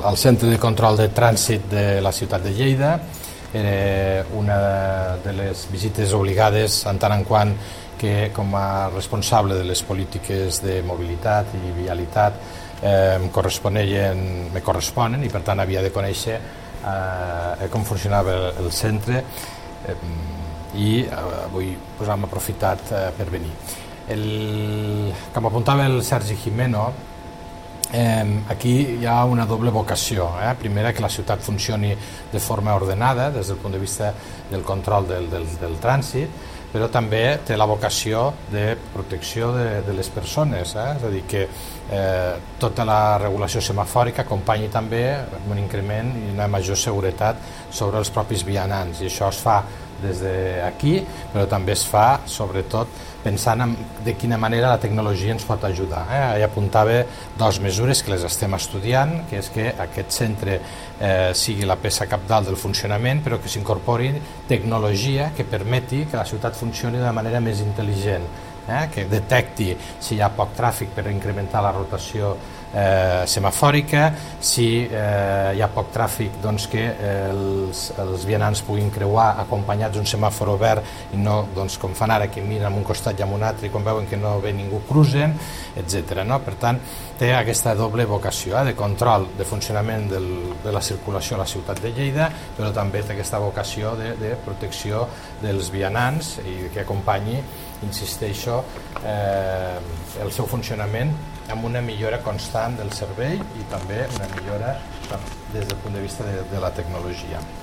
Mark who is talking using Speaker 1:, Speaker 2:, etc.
Speaker 1: al centre de control de trànsit de la ciutat de Lleida. Era una de les visites obligades en tant en quant que com a responsable de les polítiques de mobilitat i vialitat me corresponen i per tant havia de conèixer com funcionava el centre i avui hem aprofitat per venir. Com apuntava el Sergi Gimeno, aquí hi ha una doble vocació. Primera, que la ciutat funcioni de forma ordenada des del punt de vista del control del trànsit, però també té la vocació de protecció de les persones, és a dir, que tota la regulació semafòrica acompanyi també un increment i una major seguretat sobre els propis vianants, i això es fa des d'aquí, però també es fa sobretot pensant en de quina manera la tecnologia ens pot ajudar. Hi apuntava dues mesures que les estem estudiant, que és que aquest centre sigui la peça cabdal del funcionament, però que s'incorpori tecnologia que permeti que la ciutat funcioni d'una manera més intel·ligent, que detecti si hi ha poc tràfic per incrementar la rotació semafòrica, si hi ha poc tràfic, doncs que els vianants puguin creuar acompanyats d'un semàfor verd i no com fan ara, que miren a un costat i a un altre i quan veuen que no ve ningú cruzen, etc. Per tant, té aquesta doble vocació de control de funcionament de la circulació a la ciutat de Lleida, però també té aquesta vocació de protecció dels vianants i que acompanyi, insisteixo, el seu funcionament amb una millora constant del servei i també una millora des del punt de vista de la tecnologia.